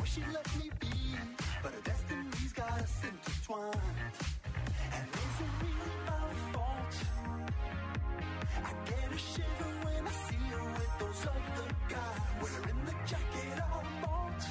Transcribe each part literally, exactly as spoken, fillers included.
wish she'd let me be, but her destiny's got us intertwined. And is it really my fault? I get a shiver when I see her with those other guys, wearing the jacket I bought.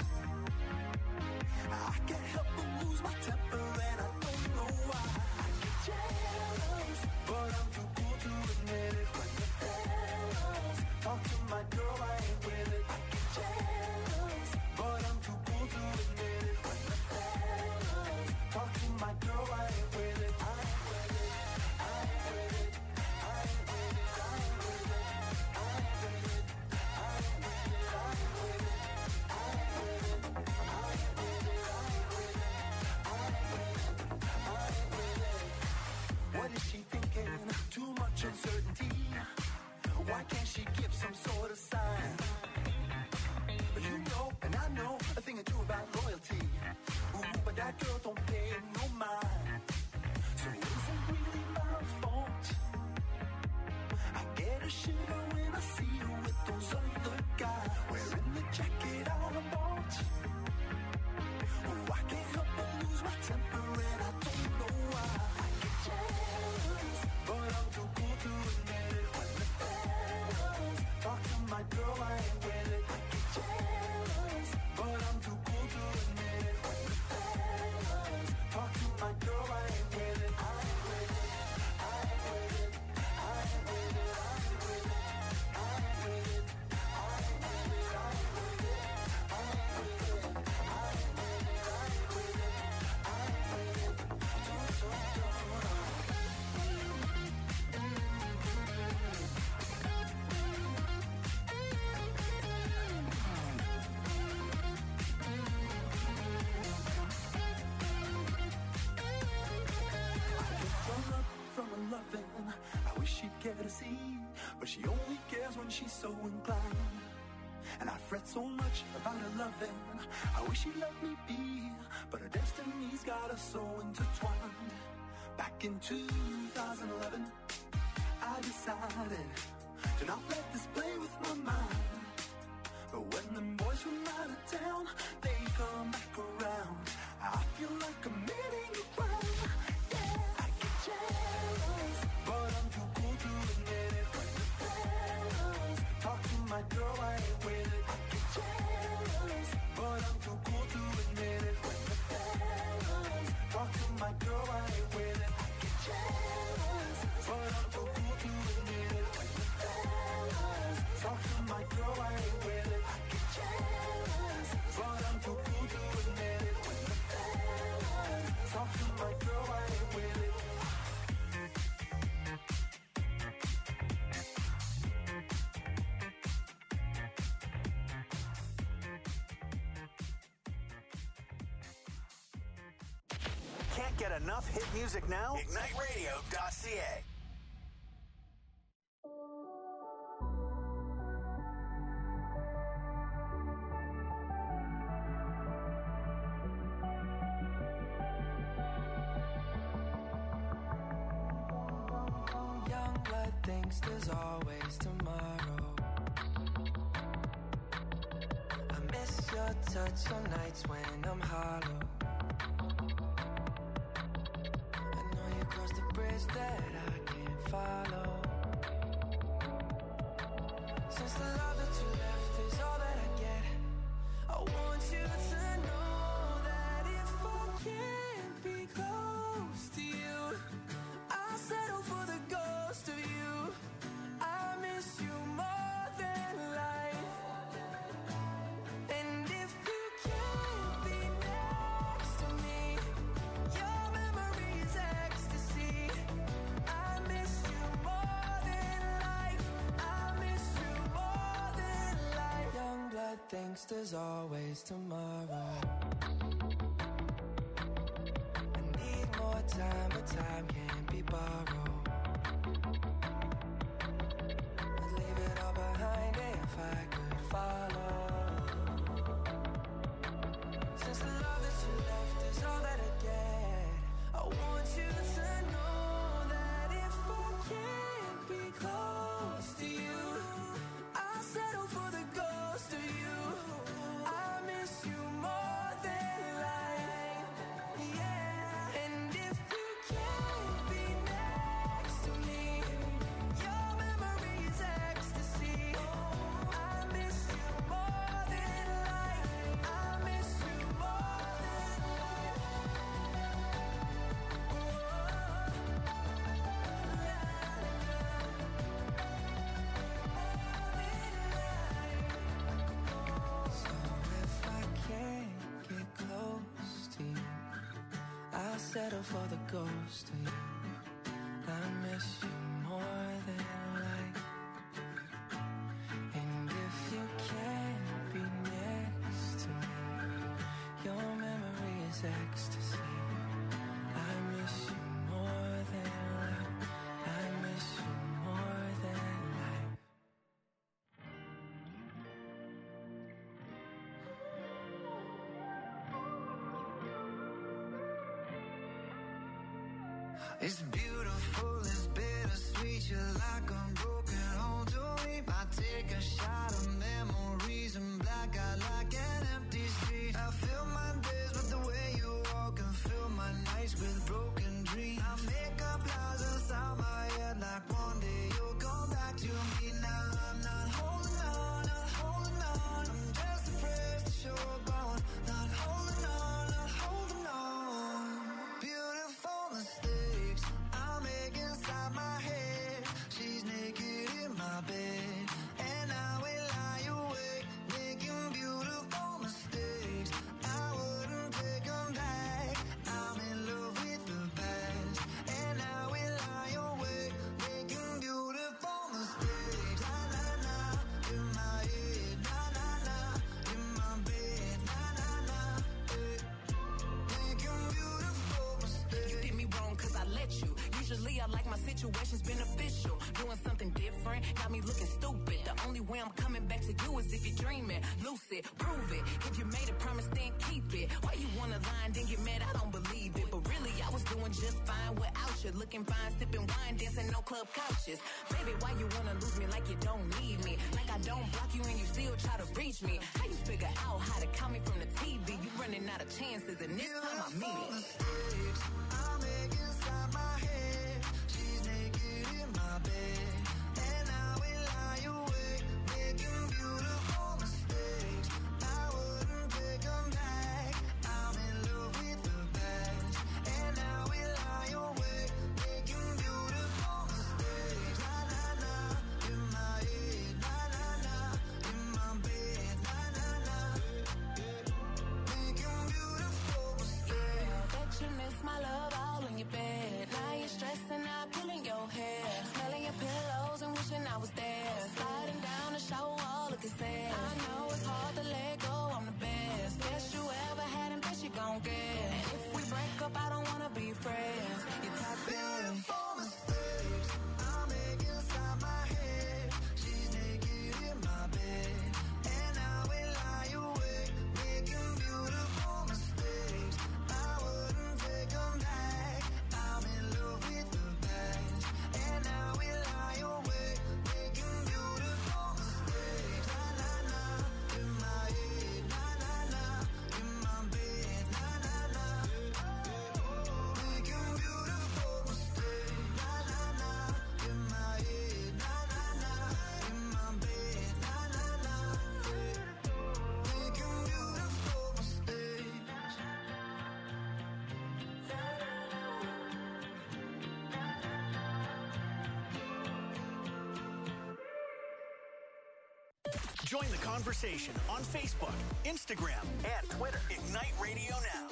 I can't help but lose my temper and I don't know why. I get jealous, but I'm too cool to admit it. When the fellas talk to my girl, I ain't with it. I get jealous, but I'm too cool to admit it. When the fellas talk to my girl, I ain't with it. I ain't with it. I ain't with it. I ain't with it. I ain't with it. I ain't with it. I ain't with it. I ain't with it. I ain't with it. I ain't with it. I ain't with it. I ain't with it. I ain't with it. What is she thinking? Too much uncertainty. Why can't she give some sort of sign? But you know, and I know a thing or two about loyalty. Ooh, but that girl don't pay no mind. So is it really my fault? I get a shiver when I see her with those other guys, wearing the jacket I bought. Oh, I can't help but lose my temper and I don't know why. I get jealous, but I'm too cool to admit it. When the fellas talk to my girl, I ain't with it. I get jealous, but I'm too cool to admit it. When the fellas talk to my girl, I ain't with it. I ain't with it. I ain't with it. I ain't with it. I ain't with it. I ain't with it. I ain't with it. I ain't with it. I ain't with it. I ain't with it. I ain't with it. I ain't with it. Don't, don't, don't. Strung up from her loving, I wish she'd care to see, but she only cares when she's so inclined. And I fret so much about her loving, I wish she'd let me be, but her destiny's got us so intertwined. Back in two thousand eleven, I decided to not let this play with my mind. But when the boys from out of town, they come back around, I feel like committing a crime. Yeah, I get jealous, but I'm too cool to admit it. When the fellas talk to my girl, I ain't with it. I get jealous, but I'm too cool to admit it. When the fellas talk to my girl, I ain't with it. I get jealous, but I'm too cool to admit it. When the fellas talk to my girl, I ain't with it. I get jealous, but I'm too cool to admit it. When the fellas talk to my girl, I ain't with it. Can't get enough hit music now? Ignite radio dot c a. Young blood thinks there's always tomorrow. I miss your touch on nights when I'm hollow. I know you crossed the bridge that I can't follow. Since the love that you left is all that I get, I want you to know that if I can't be close to you, I'll settle for the ghost of you. I miss you more than life. And if you can't be next to me, your memory is ecstasy. I miss you more than life. I miss you more than life. Young blood thinks there's always tomorrow. I need more time, but time can't be borrowed. I'd leave it all behind if I could follow. Since the love that you left is all that I get, I want you to know that if I can't be close to you, I'll settle for the ghost of you. I miss you more settle for the ghost of you. I miss you more than life. And if you can't be next to me, your memory is ecstasy. I miss you more than life. I miss you more than life. It's beautiful, it's bittersweet. You're like a broken home to me. I take a shot of memories and black out like an empty street. I fill my days with the way you walk and fill my nights with broken dreams. I make up lies inside my head like one day you'll come back to me. Now I'm not holding on, not holding on. I'm just afraid to show up on. Not holding on, not holding on. Beautiful mistakes I make inside my head. She's naked in my bed, and I will lie awake, making beautiful mistakes. I wouldn't take them back. I'm in love with the past, and I will lie awake, making beautiful mistakes. Na na na, in my head, na na na, in my bed, na na na, eh. Making beautiful mistakes. You did me wrong cause I let you. Usually I like my situations beneficial. Doing something different, got me looking stupid. The only way I'm coming back to you is if you're dreaming. Lucid, prove it. If you made a promise, then keep it. Why you wanna lie and then get mad? I don't believe it. But really, I was doing just fine without you. Looking fine, sipping wine, dancing no club couches. Baby, why you wanna lose me like you don't need me? Like I don't block you and you still try to reach me. How you figure out how to call me from the T V? You running out of chances and this time I mean it. Mistakes I make inside my head. She's naked in my bed, and I will lie awake, making beautiful mistakes. I wouldn't take them back. I'm in love with the past, and I will lie awake, making beautiful mistakes. Na na na, in my head, na na na, in my bed, na na na, making beautiful mistakes. I bet you miss my love all in your bed. Now you're stressing out, pulling your hair, smelling your pillows and wishing I was there. Sliding down the shower wall, looking sad. I know it's hard to let go, I'm the best. Best you ever had and best you gon' get. And if we break up, I don't wanna be friends. You're toxic. Beautiful mistakes I make inside my head. She's naked in my bed, and I will lie awake, making beautiful mistakes. I wouldn't take them back. I'm in love with the past, and I will lie awake, making beautiful mistakes. Na na na, in my head, na na na, in my bed, na na na, making beautiful mistakes. Na na na, in my head, na na na, in my bed, na na na, making beautiful mistakes. Join the conversation on Facebook, Instagram, and Twitter. Ignite Radio Now.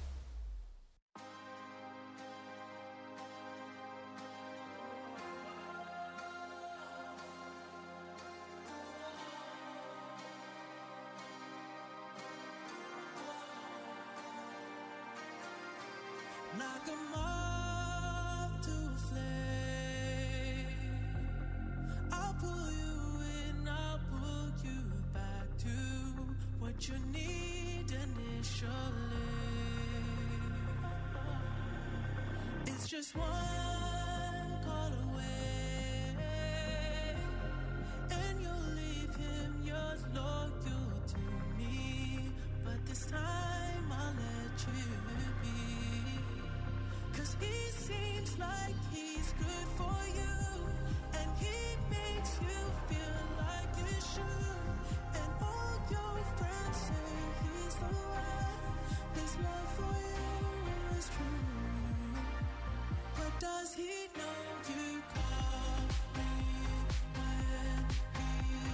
Knock 'em off to a flame. I'll pull you in, I'll pull you back to what you need initially. It's just one call away, and you'll leave him yours loyal to me. But this time I'll let you be. 'Cause he seems like he's good for you, and he makes you feel like you should. And all your friends say he's the one. His love for you is true. But does he know you call me when he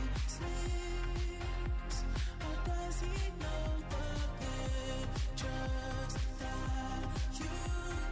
sleeps? Or does he know the pictures that you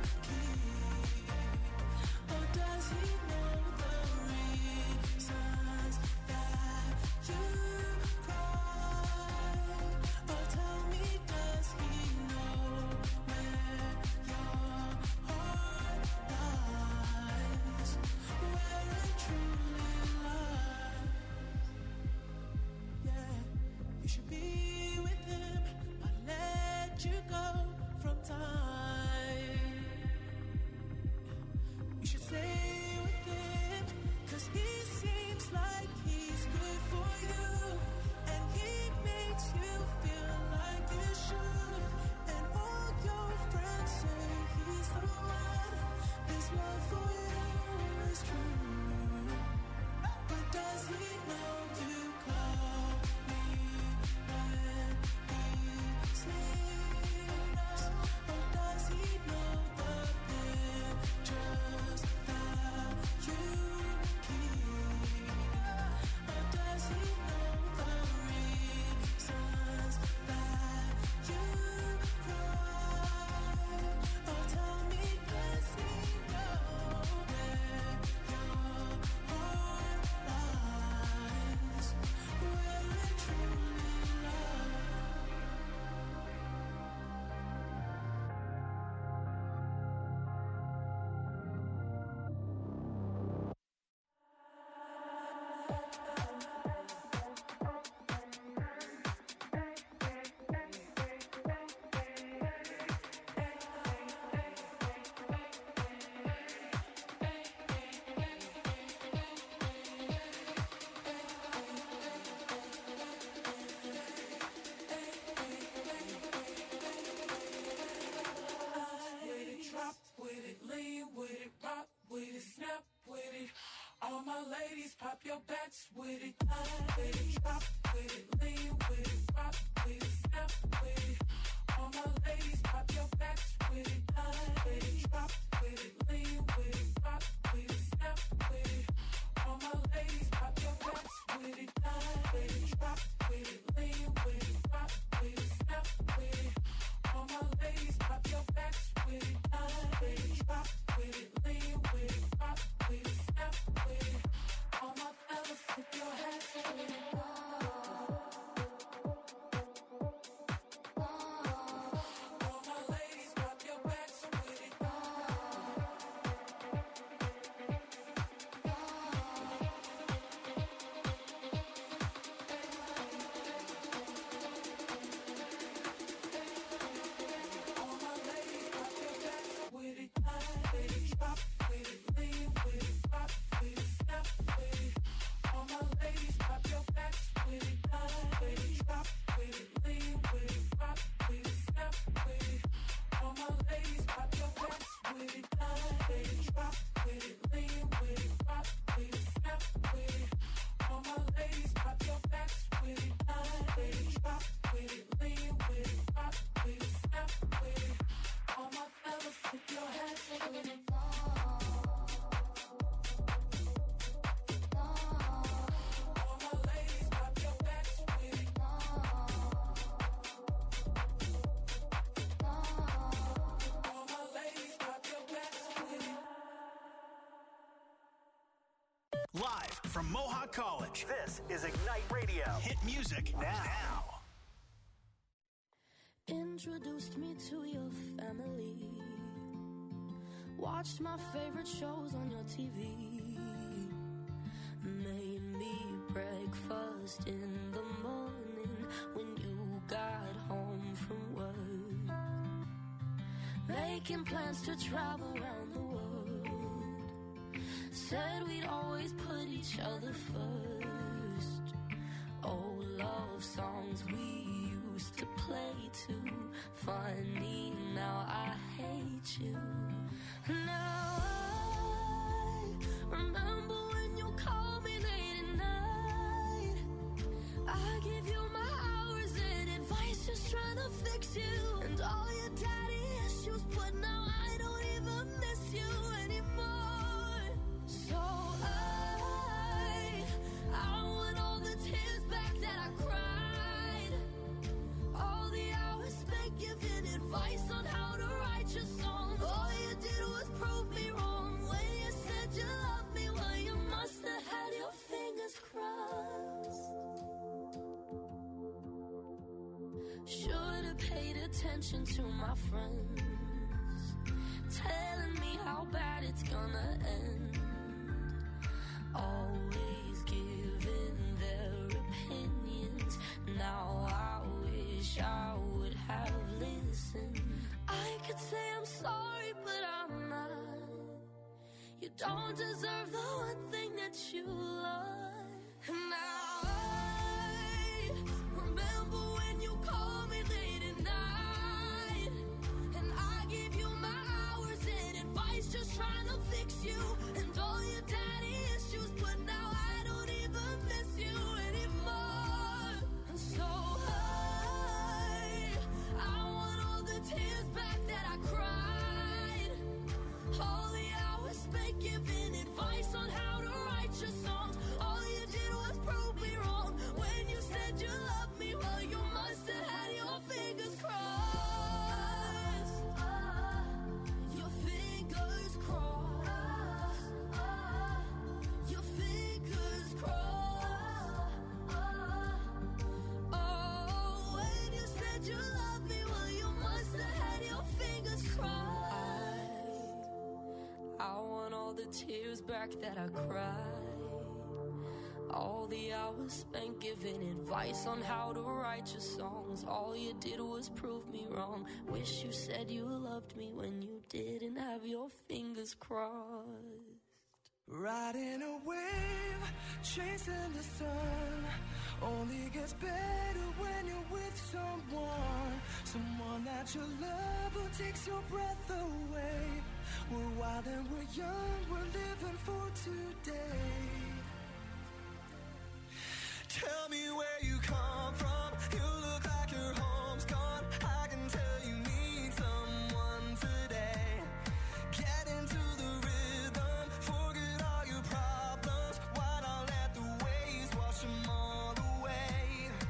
Pop your backs with it, with it, drop with it, lean with it, rock with it, snap with it. All my ladies, pop your backs with it, with it, drop with it, lean with it, rock with it, snap with it. All my ladies, pop your backs with it, with it, drop with it, lean with it, rock with it, snap with it. All my ladies, pop your backs with it, with it, drop with it, lean with it, rock with it, snap with it. All my fellas, put your hands with it. All my ladies, pop your backs with it. All my ladies, pop your backs with it. With it, drop with it, lean with it, rock with it, snap with it. All my ladies, pop your backs with it. With it, drop with it, lean with it, rock with it, snap with it. All my ladies, pop your backs with it. With it, drop with it, lean with it, rock with it, snap with it. All my ladies, pop your backs with it. With it, drop with it, lean with it, rock with it, snap with it. All my fellas, put your hands with it. All my ladies, pop your backs with it. All my ladies, pop your backs with it. Live from Mohawk College, this is Ignite Radio. Hit music now. Introduced me to your family. Watched my favorite shows on your T V. Made me breakfast in the morning when you got home from work. Making plans to travel around the world. Said we'd always put each other first. Old love songs we used to play too. Funny, now I hate you. Now I remember when you called me late at night. I give you my hours and advice, just trying to fix you. And all your daddy issues, but now I don't even miss you anymore. So I, I want all the tears back that I cried. All the hours spent giving advice on how to write your songs. All you did was prove me wrong when you said you loved me. Well, you must have had your fingers crossed. Should have paid attention to my friends, telling me how bad it's gonna end. Always giving their opinions. Now I wish I would have listened. I could say I'm sorry, but I'm not. You don't deserve the one thing that you love. And now I remember when you called me late at night. And I gave you my hours and advice, just trying to fix you. And all your daddy issues, but now I don't even miss you anymore. And so I, I want all the tears back that I cried. All the hours spent giving advice on how to write your songs. All you did was prove me wrong when you said you loved me. Well, you must have had your fingers crossed. Your fingers crossed. Your fingers crossed. Oh, when you said you loved me, well, you must have had your fingers crossed. I want all the tears back that I cried. All the hours spent giving advice on how to write your songs. All you did was prove me wrong. Wish you said you loved me when you didn't have your fingers crossed. Riding a wave, chasing the sun. Only gets better when you're with someone. Someone that you love who takes your breath away. We're wild and we're young, we're living for today. Tell me where you come from. You look like your home's gone. I can tell you need someone today. Get into the rhythm, forget all your problems. Why not let the waves wash them all away?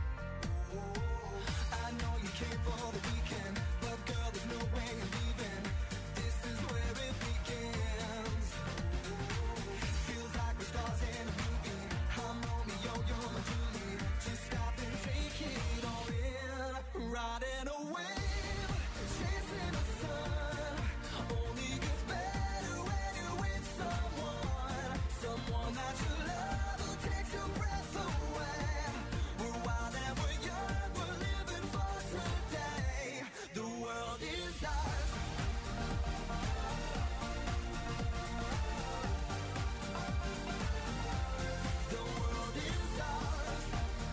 I know you came for the weekend, but girl, there's no way you're leaving. This is where it begins. Feels like we're stars in a movie. I'm Romeo, you're my Julie. Just stop and take it all in. Riding a wave, chasing the sun. Only gets better when you're with someone. Someone that you love who takes your breath away. We're wild and we're young, we're living for today. The world is ours. The world is ours.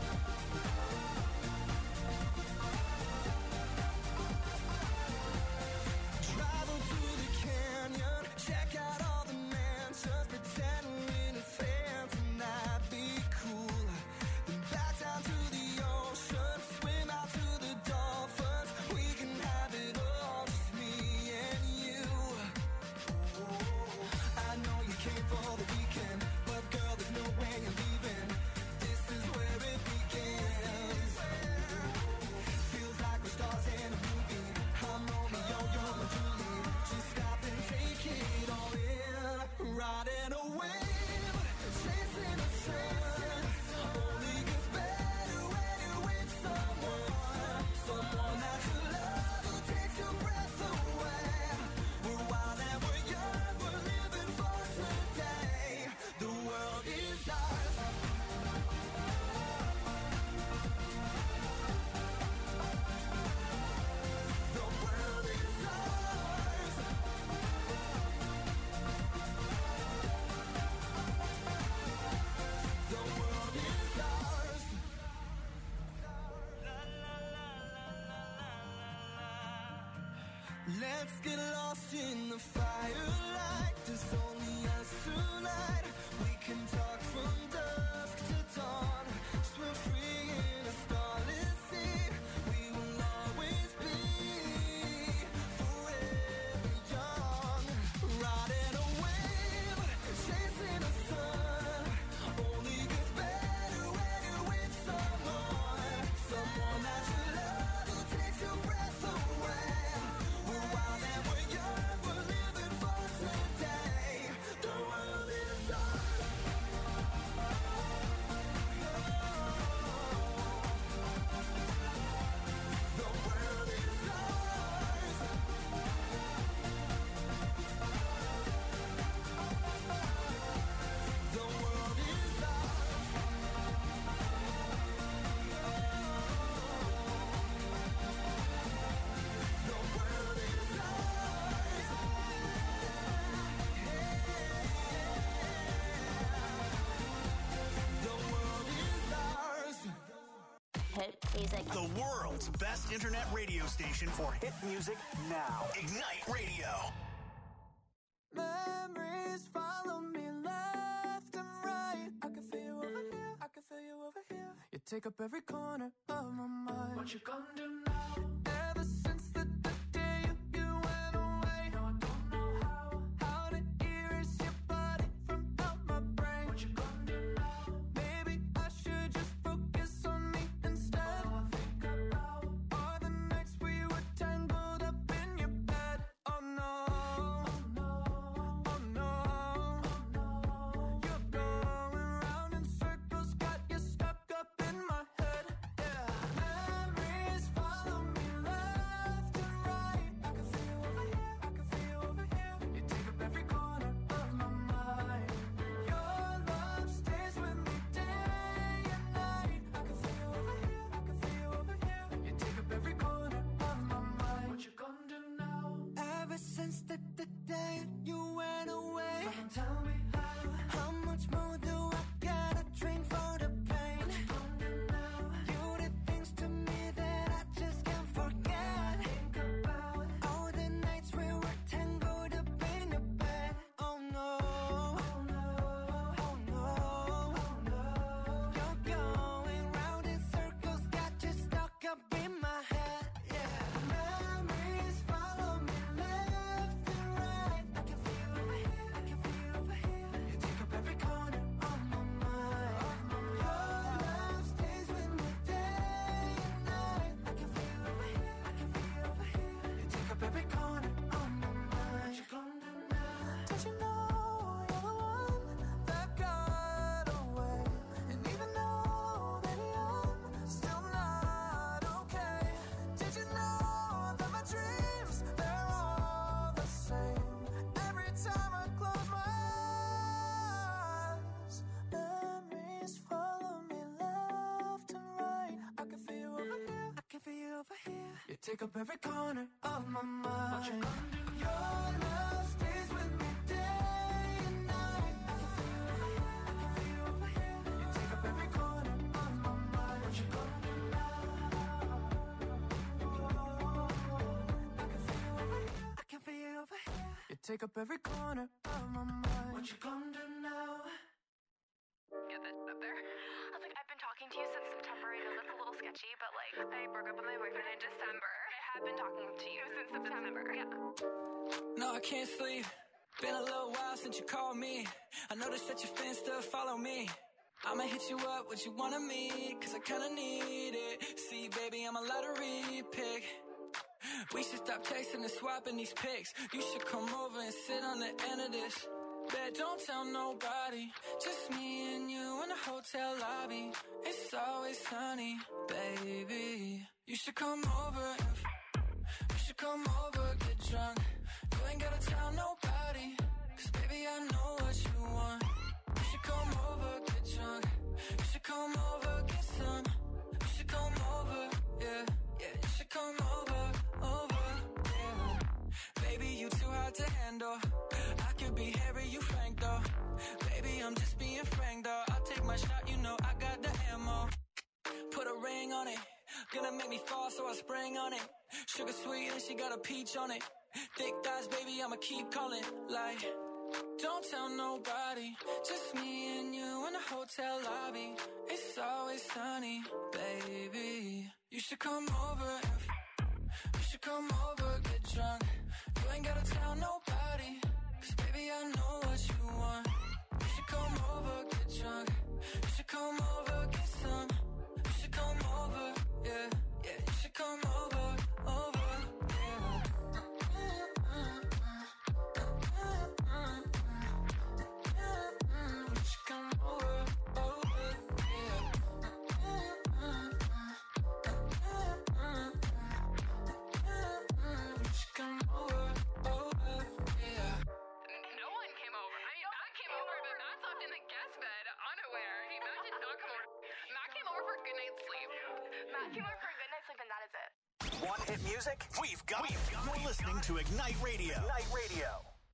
Travel to the canyon, check out all the mansions, pretend we're in a fans and that'd be cool. Then back down to the ocean, swim out to the dolphins. We can have it all, just me and you. I know you came for the weekend, but girl, there's no way you're leaving. This is where it begins. Feels like we're stars in a movie. I'm Romeo, you're my Julie. Just stop and take it all in. Riding a wave, chasing the sun. Only gets better when you're with someone. Someone that you love who takes your breath away. We're wild and we're young, we're living for today. The world is ours. The world is ours. The world is ours. Let's get lost in the firelight. There's only us tonight. We can talk from dusk to dawn. Swim free in a starless sea. We will always be forever young. Riding a wave, chasing the sun. Only gets better when you're with someone. Someone that you love who takes your breath away. We're wild and we're young, we're living for today. The world is ours. The world is ours. The world is ours. The world is ours. The world is ours. Hit music. The world's best internet radio station for hit music now. Ignite Radio. Memories follow me left and right. I can feel you over here. I can feel you over here. You take up every corner of my mind. What you gonna do now? Ever since the, the day you, you went away. No, I don't know how. How to erase your body from out my brain. What you gonna do now? Maybe I should just focus on me instead. All I think about are the nights we were tangled up in your bed. Oh no. Oh no. Oh no. Oh no. You're going round in circles, got you stuck up in my head. Yeah. Memories follow Did you know you're the one that got away? And even though, baby, I'm still not okay. Did you know that my dreams, they're all the same? Every time I close my eyes, memories follow me left and right. I can feel you over here, I can feel you over here. You take up every corner of my mind. What you gonna do? Your love stays with me day and night. I can feel you over here, I can feel you over here. You take up every corner of my mind. What you gonna do now? I can feel you over here, I can feel you over here. You take up every corner of my mind. What you gonna do now? Get that up there. I was like, I've been talking to you since September. I know that's a little sketchy, but like, I broke up with my boyfriend in December. I have been talking to you since September. Yeah. No, I can't sleep. Been a little while since you called me. I noticed that your fans still follow me. I'ma hit you up, what you wanna meet, cause I kinda need it. See, baby, I'm a lottery pick. We should stop texting and swapping these pics. You should come over and sit on the end of this. Bet, don't tell nobody. Just me and you in the hotel lobby. It's always sunny, baby. You should come over and f- You should come over, get drunk. You ain't gotta tell nobody, cause baby, I know what you want. You should come over, get drunk. You should come over, get some. You should come over, yeah, yeah. You should come over, over, yeah. Baby, you too hard to handle. I could be Harry, you Frank though. Baby, I'm just being frank though. I'll take my shot, you know I got the ammo. Put a ring on it. Gonna make me fall, so I spring on it. Sugar sweet and she got a peach on it. Thick thighs, baby, I'ma keep calling. Like, don't tell nobody. Just me and you in the hotel lobby. It's always sunny, baby. You should come over and f- You should come over, get drunk. You ain't gotta tell nobody, cause baby, I know what you want. You should come over, get drunk. You should come over, get some. You should come over, yeah, yeah. You should come over, over, yeah. You should come over, over, yeah. You should come over, over, yeah. No one came over. I mean, Matt came over, but Matt slept in the guest bed, unaware. He Matt did not come over. Matt came over for a good night's sleep. Matt came over for a good night's sleep, and that is it. Want hit music? We've got it. You're listening to Ignite Radio. Ignite Radio.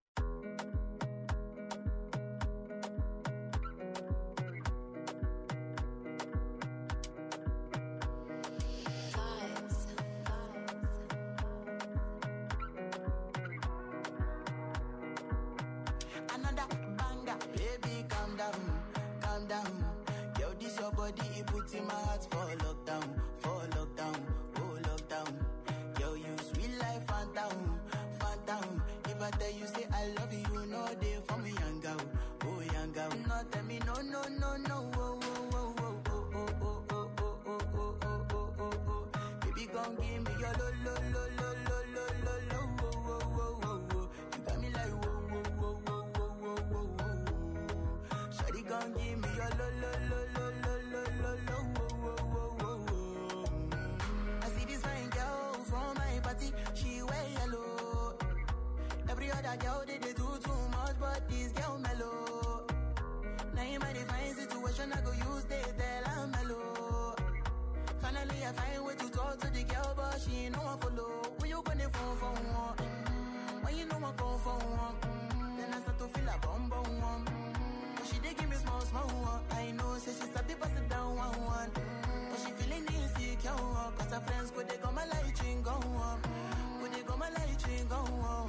Another banger, baby, calm down, calm down. Yo, this your body, it puts in my heart for lockdown, for lockdown, oh lockdown. Yo, you sweet life, phantom, phantom. If I tell you, say I love you, you know they for me, young girl, oh young girl. No, tell me, no, no, no, no, oh, oh, oh, oh, oh, oh, oh, oh, oh, oh, oh, oh, oh, oh. Baby, gon' give me your lo, lo, lo, lo, lo, lo, lo, lo, oh, oh, oh, oh, oh. You got me like, whoa, whoa, whoa, whoa, whoa, whoa, whoa, whoa. Shawty gon' give me your lo, lo, lo, lo, lo, lo, lo, lo, whoa, whoa, whoa, whoa. I see this fine girl from my party, she wear yellow. Every other girl they, they do too much, but this girl mellow. Now in my divine situation, I go use they tell I'm mellow. Finally, I find way to talk to the girl, but she ain't no one follow. When you gonna phone for one? Mm-hmm. When you know I come for one? Mm-hmm. Then I start to feel a bum bum one. Mm-hmm. But she dey give me small small one. I know, say she's a bit pass it down one one. Mm-hmm. But she feeling insecure, uh, cause her friends go they go my light ring go on. Mm-hmm. Go they go my light ring go on.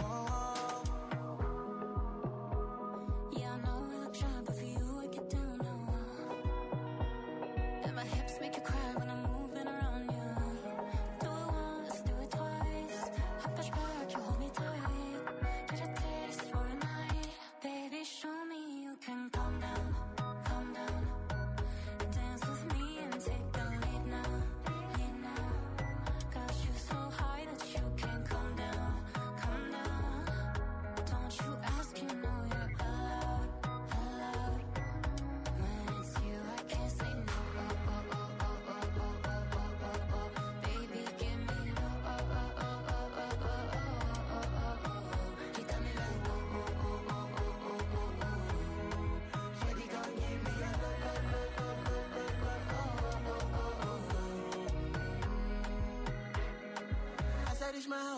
Yeah, I know we look shy, but for you I get down low. And my hips make you cry when I'm moving around you. Do it once, do it twice. I push back, you hold me tight. Get a taste for a night. Baby, show me you can calm down, calm down.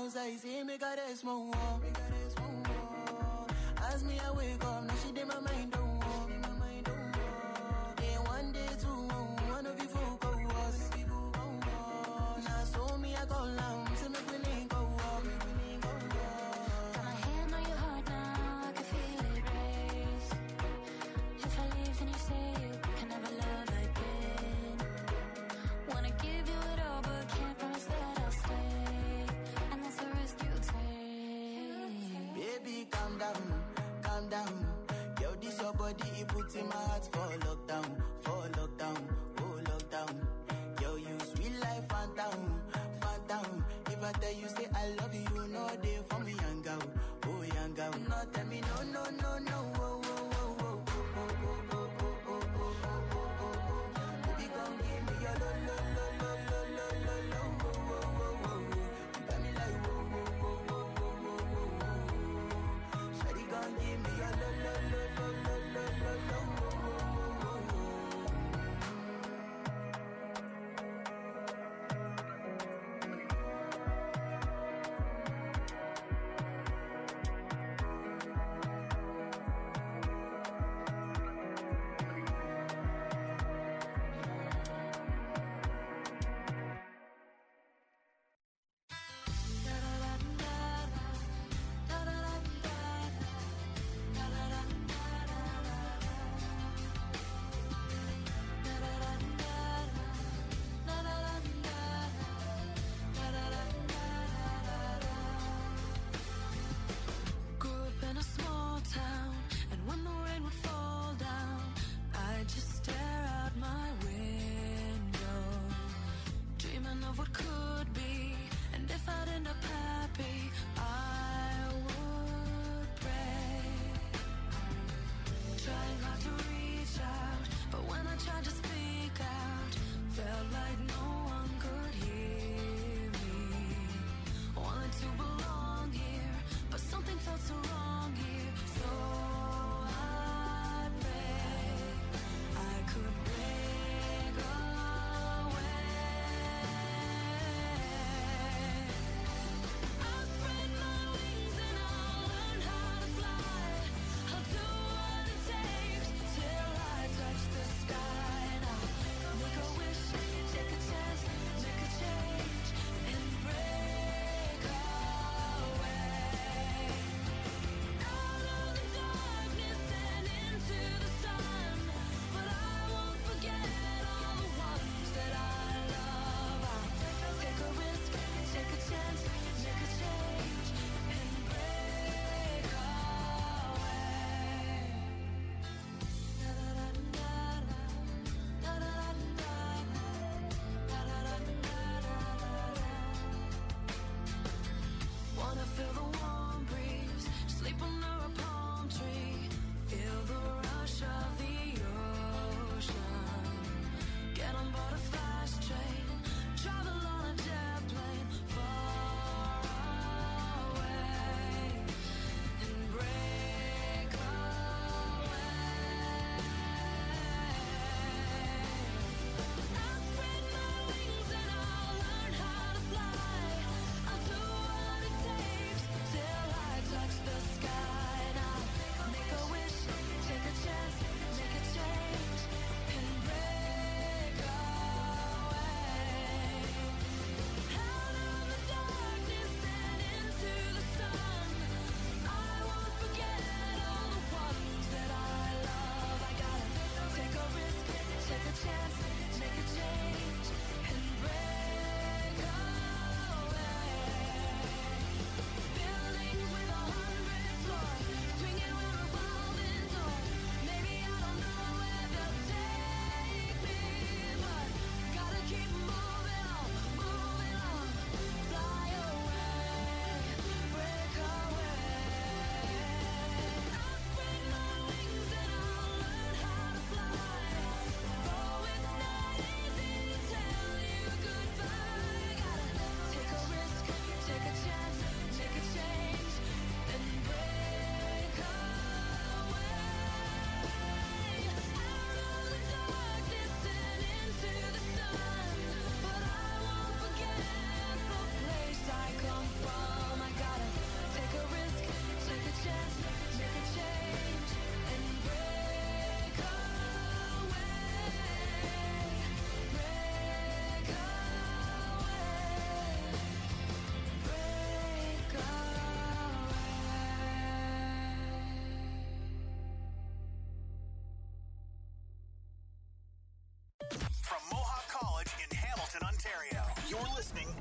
downs, I say, make her rest more. Make her rest more. As me, I wake up, now she did my mind, don't walk. Day one, day two, one of you folk go us. Now so me, I go down, so make me link go up. Got my hand on your heart now, I can feel it race. If I leave, then you say you can never love again. Wanna give you it all, but can't promise that I'll stay. And that's the risk you take. Baby, calm down, calm down. Yo, this your body, it puts in my heart for lockdown, for lockdown, oh lockdown. Yo, you sweet life, phantom, phantom. If I tell you, say I love you, you know they for me, young girl, oh young girl. No, tell me no, no, no, no, oh, oh, oh, oh, oh, oh, oh, oh, oh, oh, oh, oh. Baby, come give me your lo, lo, lo, lo, lo, lo, lo, lo, oh, oh, oh, oh. You got me like, oh, oh, oh, oh, oh, oh, oh, oh. Shawty, come give me your lo, lo, lo, lo, lo, lo, lo, lo, oh, oh, oh, oh, oh. Grew up in a small town, and when the rain would fall down, I'd just stare out my window, dreaming of what could be. And if I'd end up happy, I would pray, trying hard to reach out, but when I tried to speak out, felt like no one could hear me. Wanted to belong here, but something felt so wrong here. So I prayed I could break away.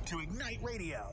to Ignite Radio.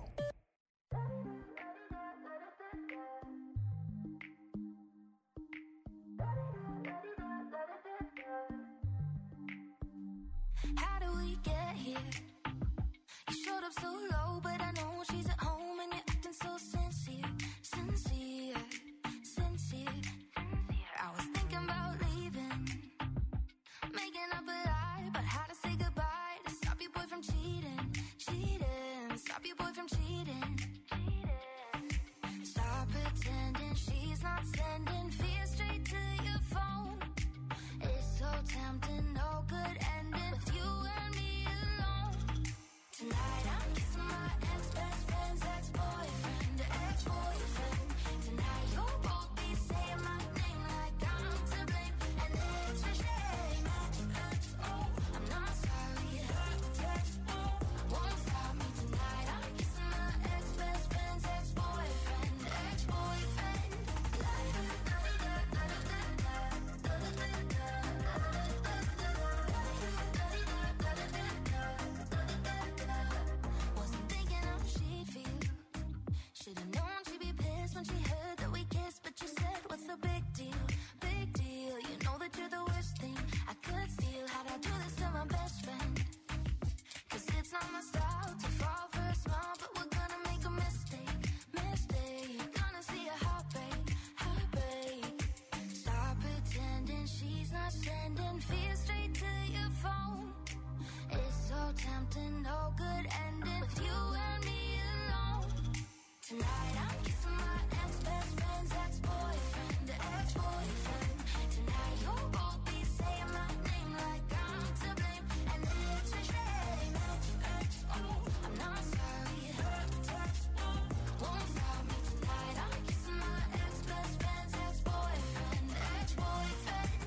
How do we get here? You showed up so low, but I know she's at home and you're acting so sincere, sincere, sincere. I was thinking about leaving, making up a lie about how to say goodbye to stop your boy from cheating, cheating, stop your boy from cheating. Stop pretending she's not sending fear straight to your phone. It's so tempting, no good ending with you and me alone. Tonight I'm kissing my ex-best friend's ex-boyfriend, ex-boyfriend. Tonight you'll both be saying my name like I'm to blame, and it's a shame. Oh, I'm not sorry. Won't stop me tonight. I'm kissing my ex-best friend's ex-boyfriend, ex-boyfriend. Wasn't thinking how she'd feel. Should've known she'd be pissed when she heard that we kissed, but you said, what's the big deal? Big deal. You know that you're the worst thing I could steal. How'd I do this to my best friend? Cause it's not my style to fall for a smile, but we're gonna make a mistake, mistake. Gonna see a heartbreak, heartbreak. Stop pretending she's not sending fear straight to your phone. It's so tempting, no good ending with you and me alone. Tonight I'm kissing my ex-best friend's ex-boyfriend, ex-boyfriend. Tonight you'll both be saying my name like I'm to blame, and it's a shame. Oh, I'm not sorry. Won't stop me tonight. I'm kissing my ex-best friend's ex-boyfriend, ex-boyfriend.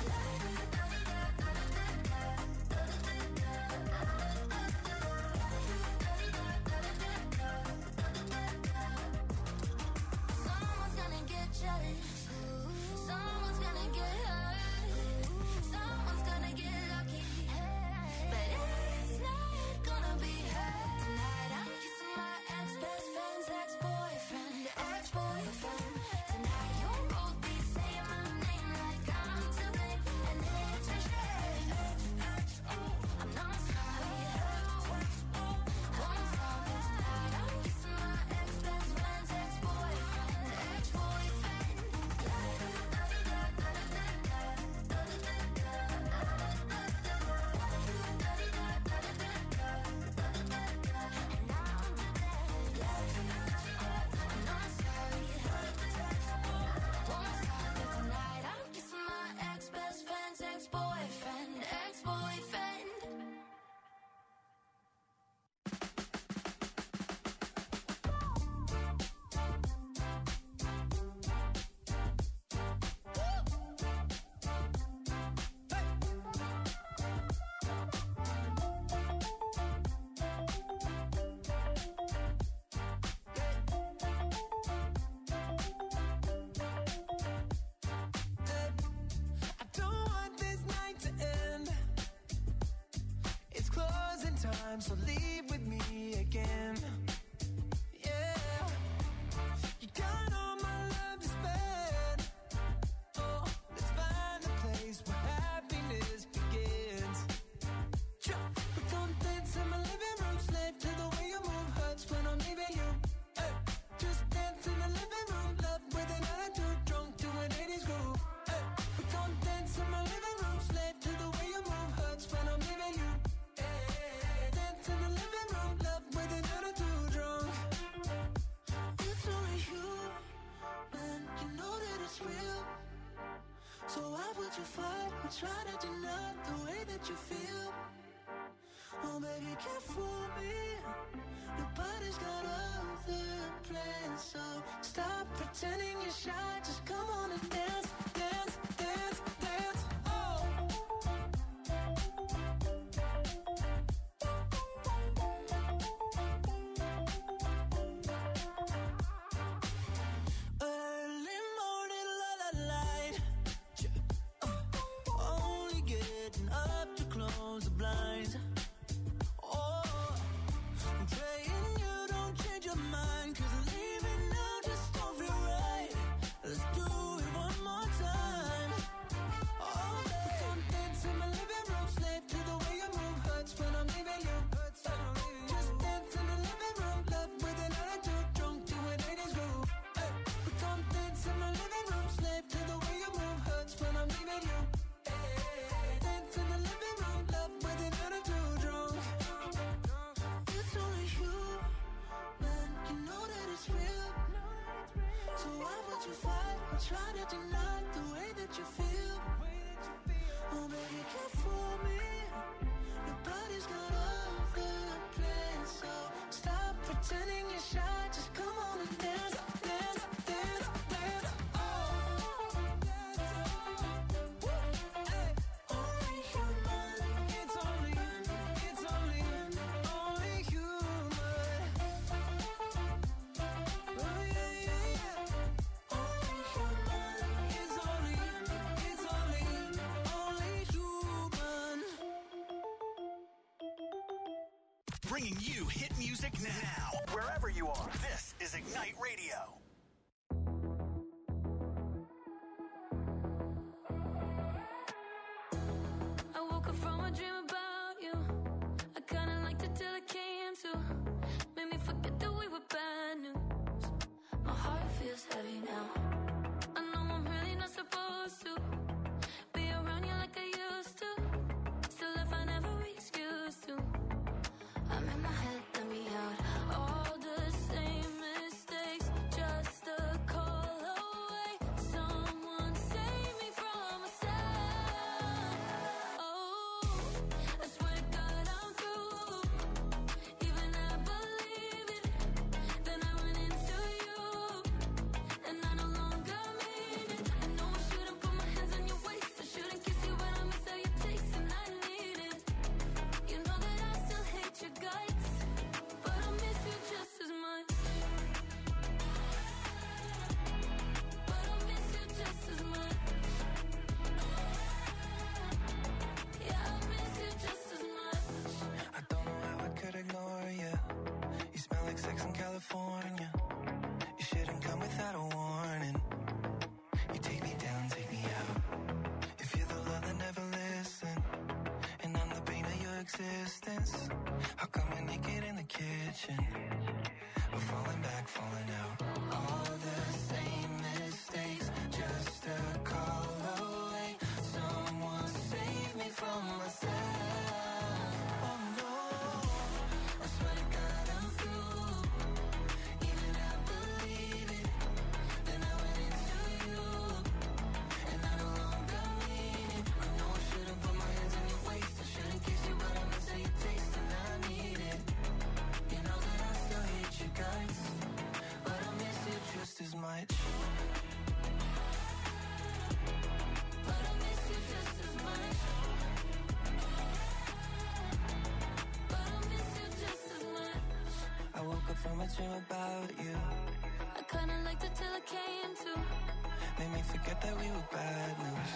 Someone's gonna get jealous. Someone's gonna get hurt. Someone's gonna get lucky. But it's not gonna be her. Tonight I'm kissing my ex-best friend's ex-boyfriend, ex-boyfriend. Tonight you'll both be saying my name like I'm to blame, and it's a shame. I'm not sorry. Won't stop me tonight. I'm kissing my ex-best friend's ex-boyfriend, ex-boyfriend. And now I'm to blame. I'm not sorry. Won't stop me tonight. I'm kissing my ex-best friend's ex-boyfriend, ex-boyfriend. I don't want this night to end. It's closing time, so leave with me again. Yeah, you got all my love to spend. Oh, let's find a place where happiness begins. Sure, we don't dance in my living room, slave to the way you move hurts when I'm leaving you. Hey, just dance in the living room, love with an attitude, drunk to an eighties groove. Hey, we don't dance in my living room, slave to the way you move hurts when I'm leaving you. Hey, dance in the living room, love with an attitude, drunk. It's only you, man, you know that it's real. So why would you fight or try to deny the way that you feel? Oh baby, you can't fool me. Nobody's got other plans, so stop pretending you're shy. Just come on and dance, dance, dance, dance. Oh. Early morning, la la light. Uh, only getting up to close the blinds. Oh, pray bringing you hit music now. Wherever you are, this is Ignite Radio. I woke up from a dream about you. I kinda liked it till it came to. Made me forget that we were bad news. My heart feels heavy now. I know I'm really not supposed to be around you like I used to. Still if I never excuse to. I'm in my head, let me out. All the same mistakes, just a call away. Someone save me from myself. Oh, I swear to God I'm through. Even I believe it. Then I went into you, and I no longer mean it. I know I shouldn't put my hands on your waist. I shouldn't kiss you, but I miss how you taste, and I need it. You know that I still hate your guts, but I miss you just as much. But I miss you just as much. Yeah, I miss you just as much. I don't know how I could ignore you. You smell like sex in California. You shouldn't come without a warning. You take me down, take me out. If you're the love that never listen, and I'm the pain of your existence, how come you're naked in the kitchen? We're falling back, falling out. All the same mistakes, just a call away. Someone save me from myself. Oh no, I swear to God I'm through. Even I believe it. Then I went into you, and I no longer mean it. I know I shouldn't put my hands on your waist. I shouldn't kiss you, but I miss how you taste, and I need it. You know that I still hate your guts, but I miss you just as much. But I miss you just as much. But I miss you just as much. I woke up from a dream about you. I kinda liked it till it came to. Made me forget that we were bad news.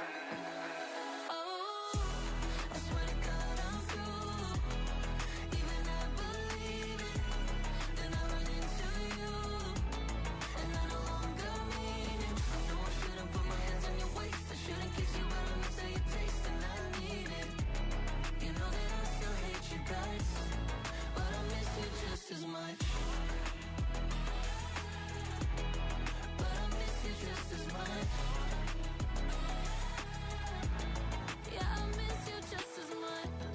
Oh, I swear to God I'm through. Even I believe it. Then I run into you, and I no longer mean it. I know I shouldn't put my hands on your waist. I shouldn't kiss you, but I miss how you taste, and I need it. You know that I still hate your guts, but I miss you just as much. But I miss you just as much. Yeah, I miss you just as much.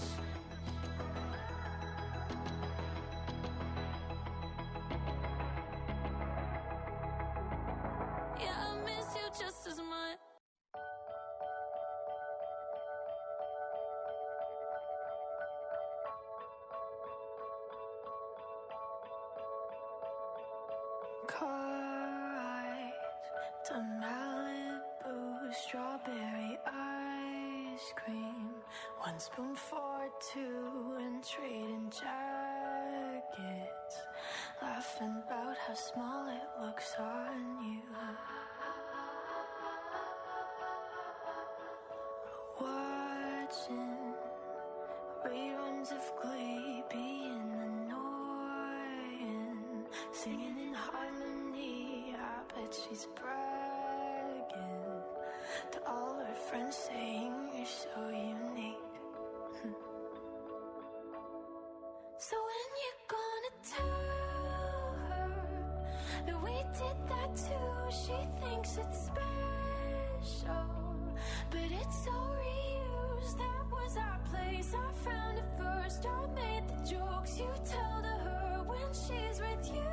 Yeah, I miss you just as much. Car ride to Malibu, strawberry ice cream. One spoon for two and trading jackets. Laughing about how small it looks on you. Watching reruns of Glee being annoying. Singing in harmony, I bet she's bragging to all her friends, saying you're so unique. So when you gonna tell her that we did that too? She thinks it's special, but it's so reused. That was our place, I found it first. I made the jokes you tell to her when she's with you.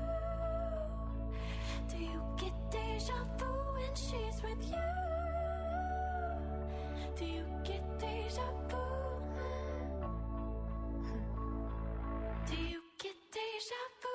Do you get deja vu when she's with you? Do you get deja vu? Do you get deja vu?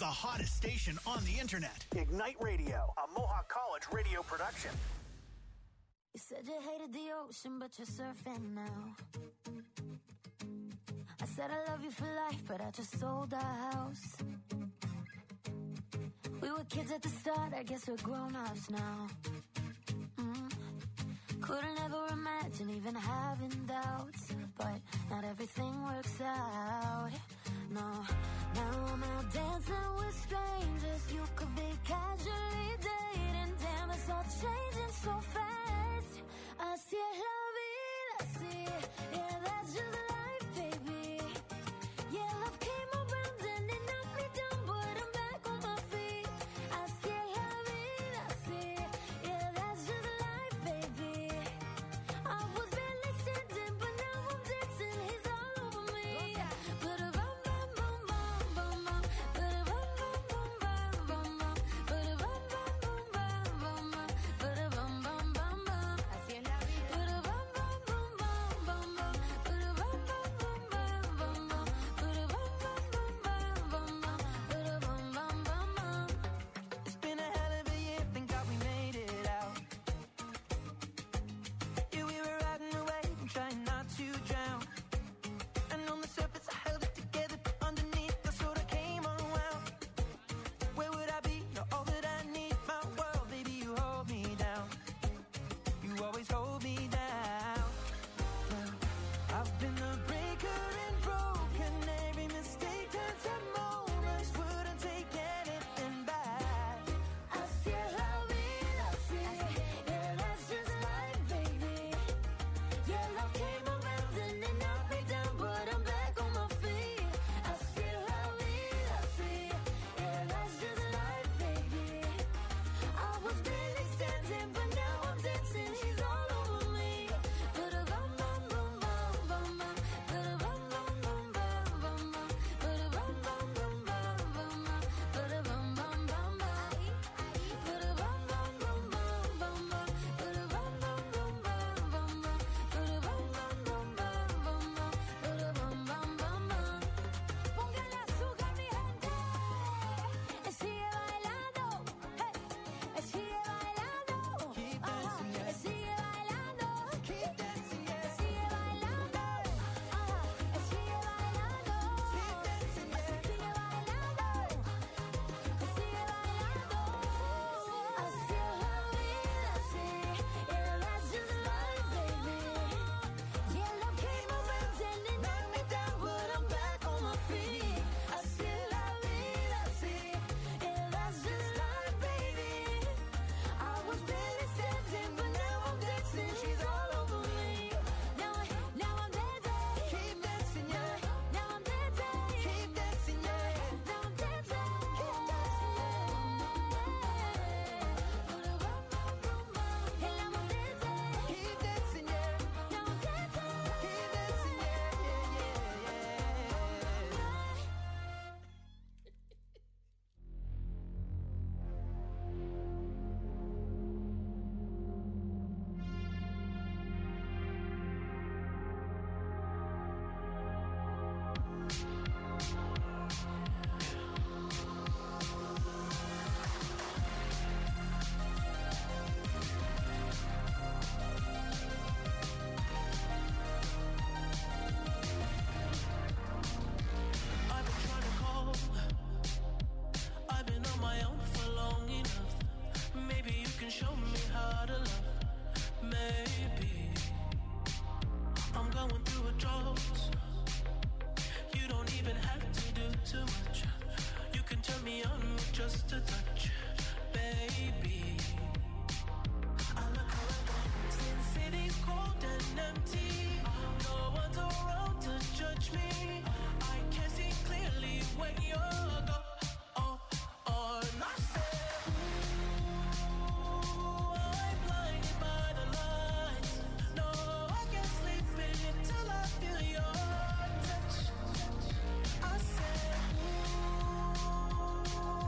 The hottest station on the internet. Ignite Radio, a Mohawk College radio production. You said you hated the ocean, but you're surfing now. I said I love you for life, but I just sold our house. We were kids at the start, I guess we're grown-ups now. Mm. Couldn't ever imagine even having doubts, but not everything works out. No, now I'm out dancing with strangers. You could be casually dating. Damn, it's all changing so fast. Así es la vida, así. Yeah, that's just life, baby. Yeah, love came around and it knocked me down, but I'm back on my feet. Así es la vida, así. Yeah, that's just life, baby. I was barely standing, but now I'm dancing. He's all over me. But a bum bum bum bum bum bum. But a bum bum bum bum bum bum. But a bum bum bum bum bum bum. But a bum bum bum bum. Así es la vida. But a bum bum bum bum bum bum. But a bum bum bum bum bum bum. But a bum bum bum bum bum bum. But a bum bum bum bum. It's been a hell of a year, thank God we made it out. Yeah, we were riding away and trying not to drown. And on the surface I held it together, but underneath I sort of came unwound. Where would I be? You're all that I need, my world, baby, you hold me down. You always hold me down. Yeah. I've been the breaker and broken. Every mistake turns to moments. Wouldn't take anything back. Así es la vida, así. Yeah, that's just life, baby. Yeah, love came around and it knocked me down, but I'm back on my feet. Así es la vida, así. Yeah, that's just life, baby. I was barely standing, but now I'm dancing. She's all over me. But a bum bum bum bum bum bum. But a bum bum bum bum bum bum. But a bum bum bum bum bum bum. But a bum bum bum bum. But a bum bum bum bum bum bum. But a bum bum bum bum bum bum. But a bum bum bum bum bum bum. But a bum bum bum bum. Póngale azúcar, mi gente. Y sigue bailando. Hey. Y sigue bailando. Keep Ajá. dancing, yeah. Y sigue bailando. Keep dancing, Y yeah. sigue bailando. Ajá. Y sigue bailando. Keep dancing, yeah. Sigue bailando. Y sigue bailando. Así es la vida, así. Yeah, that's just life, baby. Yeah, love came around and it knocked me down, but I'm back on my feet. Así es la vida, así. Yeah, that's just life, baby. I was barely standing, but now I'm dancing. She's all over me. Now, I, now I'm dancing. Keep dancing, yeah. Now I'm dancing. Keep dancing, yeah. Now I'm dancing. Keep dancing. Put a bum bum bum bum. And now I'm dancing. Keep dancing, yeah. Now I'm dancing. Keep dancing, yeah, yeah, yeah, yeah. I've been trying to call. I've been on my own for long enough. Maybe you can show me how to love. Maybe I'm going through a drought. You don't even have to do too much. You can turn me on with just a touch, baby. I look around, Sin City's cold and empty. No one's around to judge me. I can see clearly when you're gone. Oh, oh, and I said, ooh, I'm blinded by the lights. No, I can't sleep until I feel your touch. I said, ooh,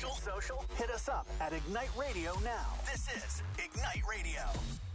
Social? Social? Hit us up at Ignite Radio now. This is Ignite Radio.